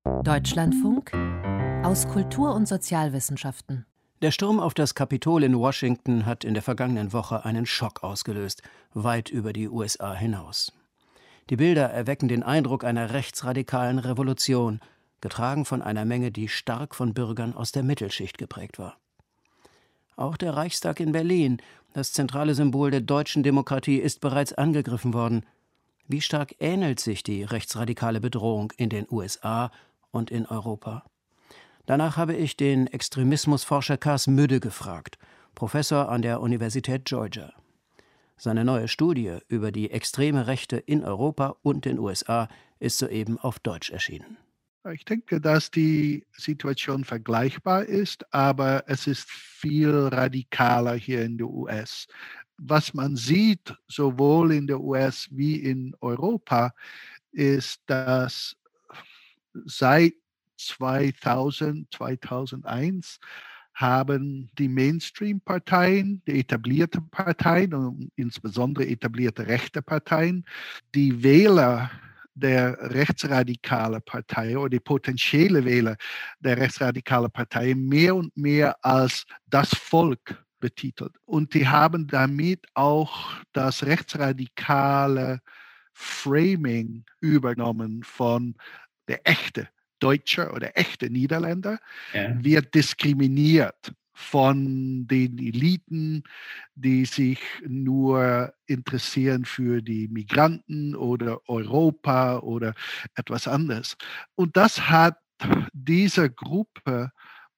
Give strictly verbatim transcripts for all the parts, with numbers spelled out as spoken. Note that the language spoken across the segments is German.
Deutschlandfunk aus Kultur- und Sozialwissenschaften. Der Sturm auf das Kapitol in Washington hat in der vergangenen Woche einen Schock ausgelöst, weit über die U S A hinaus. Die Bilder erwecken den Eindruck einer rechtsradikalen Revolution, getragen von einer Menge, die stark von Bürgern aus der Mittelschicht geprägt war. Auch der Reichstag in Berlin, das zentrale Symbol der deutschen Demokratie, ist bereits angegriffen worden. Wie stark ähnelt sich die rechtsradikale Bedrohung in den U S A und in Europa? Danach habe ich den Extremismusforscher Kars Müdde gefragt, Professor an der Universität Georgia. Seine neue Studie über die extreme Rechte in Europa und den U S A ist soeben auf Deutsch erschienen. Ich denke, dass die Situation vergleichbar ist, aber es ist viel radikaler hier in der U S. Was man sieht, sowohl in der U S wie in Europa, ist, dass seit zweitausend, zweitausendeins haben die Mainstream-Parteien, die etablierten Parteien und insbesondere etablierte rechte Parteien, die Wähler der rechtsradikalen Partei oder die potenzielle Wähler der rechtsradikalen Partei mehr und mehr als das Volk betitelt. Und die haben damit auch das rechtsradikale Framing übernommen von der echte Deutsche oder echte Niederländer, ja, wird diskriminiert von den Eliten, die sich nur interessieren für die Migranten oder Europa oder etwas anderes. Und das hat diese Gruppe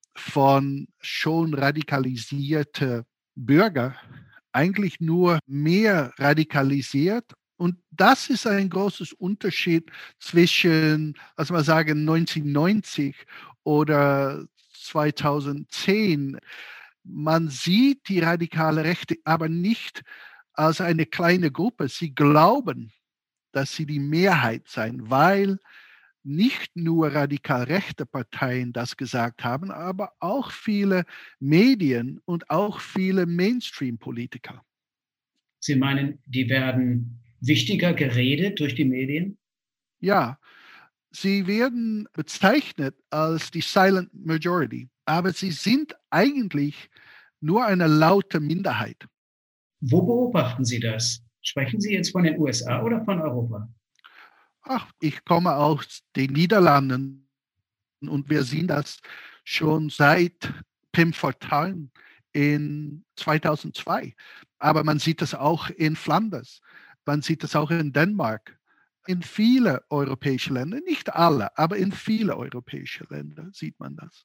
von schon radikalisierten Bürgern eigentlich nur mehr radikalisiert. Und das ist ein großes Unterschied zwischen, lass mal sagen, neunzehnhundertneunzig oder zweitausendzehn. Man sieht die radikale Rechte aber nicht als eine kleine Gruppe. Sie glauben, dass sie die Mehrheit seien, weil nicht nur radikal rechte Parteien das gesagt haben, aber auch viele Medien und auch viele Mainstream-Politiker. Sie meinen, die werden wichtiger geredet durch die Medien? Ja, sie werden bezeichnet als die Silent Majority, aber sie sind eigentlich nur eine laute Minderheit. Wo beobachten Sie das? Sprechen Sie jetzt von den U S A oder von Europa? Ach, ich komme aus den Niederlanden und wir sehen das schon seit Pim Fortuyn in zweitausendzwei. Aber man sieht das auch in Flanders. Man sieht es auch in Dänemark, in viele europäische Länder, nicht alle, aber in viele europäische Länder sieht man das.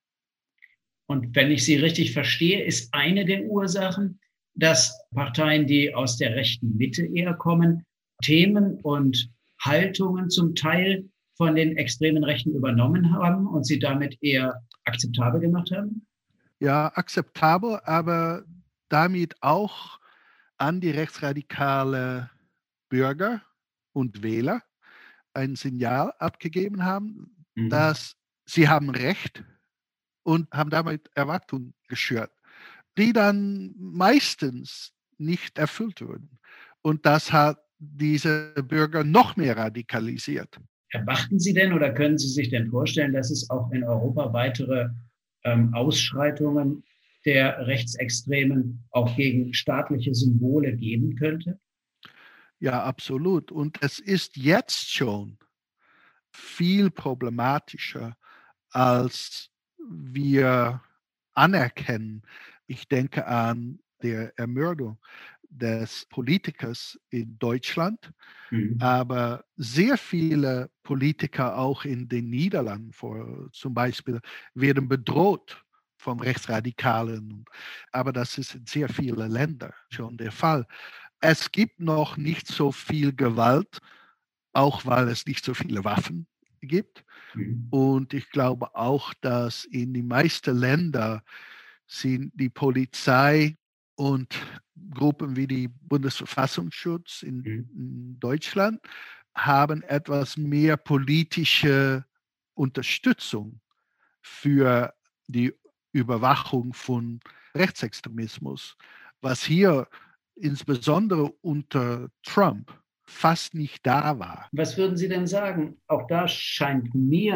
Und wenn ich Sie richtig verstehe, ist eine der Ursachen, dass Parteien, die aus der rechten Mitte eher kommen, Themen und Haltungen zum Teil von den extremen Rechten übernommen haben und sie damit eher akzeptabel gemacht haben? Ja, akzeptabel, aber damit auch an die rechtsradikale Bürger und Wähler ein Signal abgegeben haben, mhm. dass sie haben Recht und haben damit Erwartungen geschürt, die dann meistens nicht erfüllt wurden. Und das hat diese Bürger noch mehr radikalisiert. Erwarten Sie denn oder können Sie sich denn vorstellen, dass es auch in Europa weitere ähm, Ausschreitungen der Rechtsextremen auch gegen staatliche Symbole geben könnte? Ja, absolut. Und es ist jetzt schon viel problematischer, als wir anerkennen. Ich denke an die Ermordung des Politikers in Deutschland, mhm. aber sehr viele Politiker auch in den Niederlanden, vor, zum Beispiel, werden bedroht vom Rechtsradikalen. Aber das ist in sehr vielen Ländern schon der Fall. Es gibt noch nicht so viel Gewalt, auch weil es nicht so viele Waffen gibt. Mhm. Und ich glaube auch, dass in den meisten Ländern sind die Polizei und Gruppen wie die Bundesverfassungsschutz in, mhm. in Deutschland haben etwas mehr politische Unterstützung für die Überwachung von Rechtsextremismus, was hier insbesondere unter Trump fast nicht da war. Was würden Sie denn sagen? Auch da scheint mir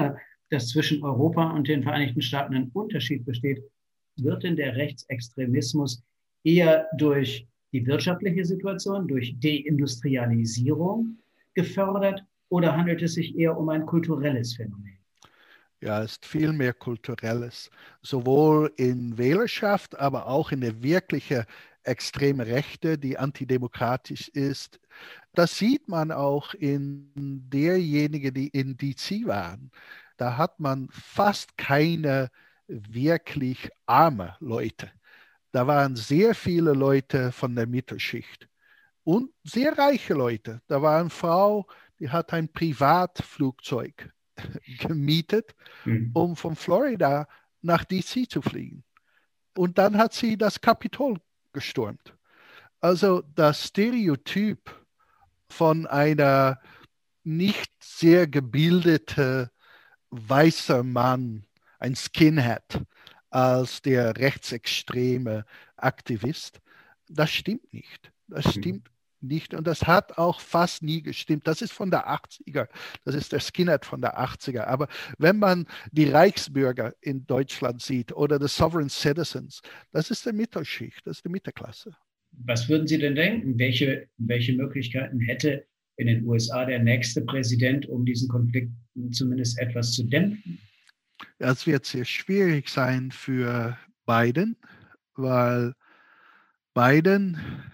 dass zwischen Europa und den Vereinigten Staaten ein Unterschied besteht. Wird denn der Rechtsextremismus eher durch die wirtschaftliche Situation, durch Deindustrialisierung gefördert oder handelt es sich eher um ein kulturelles Phänomen? Ja, es ist viel mehr Kulturelles, sowohl in Wählerschaft, aber auch in der wirklichen extreme Rechte, die antidemokratisch ist. Das sieht man auch in derjenigen, die in D C waren. Da hat man fast keine wirklich arme Leute. Da waren sehr viele Leute von der Mittelschicht und sehr reiche Leute. Da war eine Frau, die hat ein Privatflugzeug gemietet, Mhm. um von Florida nach D C zu fliegen. Und dann hat sie das Kapitol gestürmt. Also das Stereotyp von einer nicht sehr gebildeten weißen Mann, ein Skinhead, als der rechtsextreme Aktivist, das stimmt nicht. Das stimmt nicht und das hat auch fast nie gestimmt. Das ist von der achtziger, das ist der Skinhead von der achtziger. Aber wenn man die Reichsbürger in Deutschland sieht oder die Sovereign Citizens, das ist die Mittelschicht, das ist die Mittelklasse. Was würden Sie denn denken? Welche, welche Möglichkeiten hätte in den U S A der nächste Präsident, um diesen Konflikt zumindest etwas zu dämpfen? Es wird sehr schwierig sein für Biden, weil Biden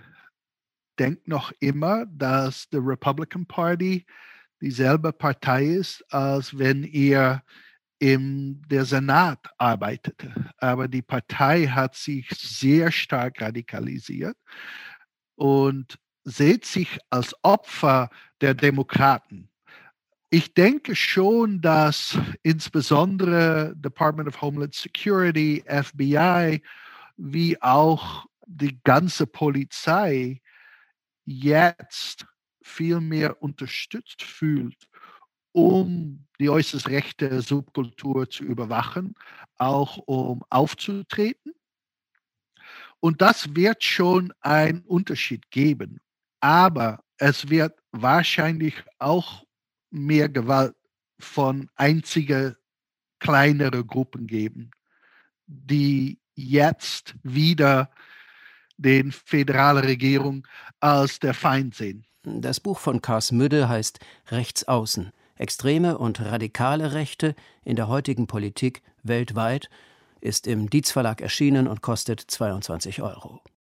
denkt noch immer, dass die Republican Party dieselbe Partei ist, als wenn er in der Senat arbeitete. Aber die Partei hat sich sehr stark radikalisiert und sieht sich als Opfer der Demokraten. Ich denke schon, dass insbesondere Department of Homeland Security, F B I, wie auch die ganze Polizei jetzt viel mehr unterstützt fühlt, um die äußerst rechte Subkultur zu überwachen, auch um aufzutreten. Und das wird schon einen Unterschied geben. Aber es wird wahrscheinlich auch mehr Gewalt von einzigen kleineren Gruppen geben, die jetzt wieder den föderale Regierung als der Feind sehen. Das Buch von Kars Müdde heißt Rechtsaußen. Extreme und radikale Rechte in der heutigen Politik weltweit, ist im Dietz Verlag erschienen und kostet zweiundzwanzig Euro.